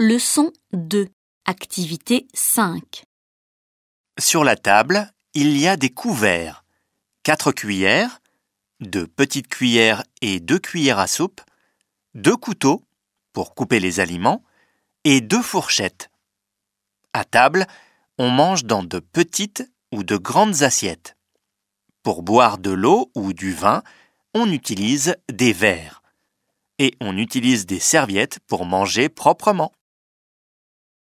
Leçon 2. Activité 5. Sur la table, il y a des couverts, 4 cuillères, 2 petites cuillères et 2 cuillères à soupe, 2 couteaux pour couper les aliments et 2 fourchettes. À table, on mange dans de petites ou de grandes assiettes. Pour boire de l'eau ou du vin, on utilise des verres. Et on utilise des serviettes pour manger proprement.